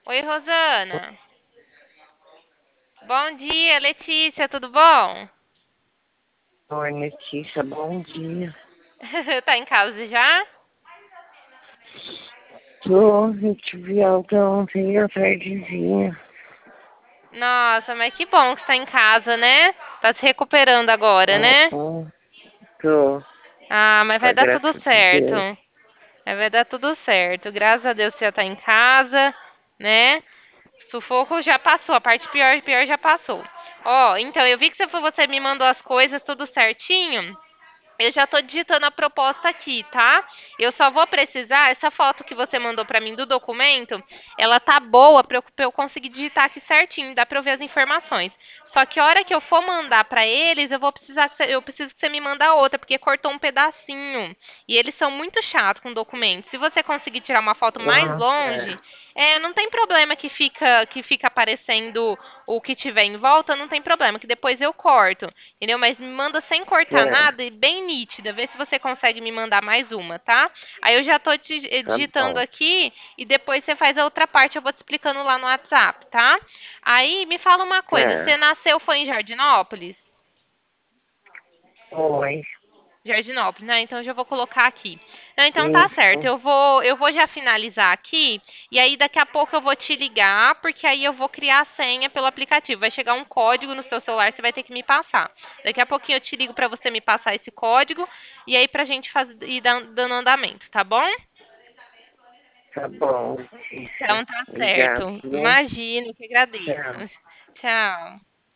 Oi, Rosana. Bom dia, Letícia, tudo bom? Oi, Letícia, bom dia. Tá em casa já? Tô, eu tive alta ontem à tardezinha. Nossa, mas que bom que você tá em casa, né? Tá se recuperando agora, né? Uhum. Tô, Ah, mas vai dar tudo graças a certo. Deus. Vai dar tudo certo. Graças a Deus você já tá em casa, né? Sufoco já passou, a parte pior já passou. Ó, então eu vi que você me mandou as coisas tudo certinho. Eu já tô digitando a proposta aqui, tá? Eu só vou precisar, essa foto que você mandou pra mim do documento, ela tá boa pra eu conseguir digitar aqui certinho, dá pra eu ver as informações. Só que a hora que eu for mandar pra eles, eu preciso que você me manda outra, porque cortou um pedacinho. E eles são muito chatos com documentos. Se você conseguir tirar uma foto mais longe, Nossa, não tem problema que fica aparecendo o que tiver em volta, não tem problema, que depois eu corto. Entendeu? Mas me manda sem cortar é, nada e bem nítida. Vê se você consegue me mandar mais uma, tá? Aí eu já tô tá digitando bom. aqui e depois você faz a outra parte, eu vou te explicando lá no WhatsApp, tá? Aí me fala uma coisa, você É, nasceu foi em Jardinópolis? oi, Jardinópolis, né? Então eu já vou colocar aqui. Não, então tá certo. isso, Eu vou já finalizar aqui e aí daqui a pouco eu vou te ligar, porque aí eu vou criar a senha pelo aplicativo. Vai chegar um código no seu celular, você vai ter que me passar. Daqui a pouquinho eu te ligo pra você me passar esse código e aí pra gente fazer e dando andamento, tá bom? tá bom, Letícia. Então tá Obrigado, certo. viu? Imagino, que agradeço. Tchau. Tchau.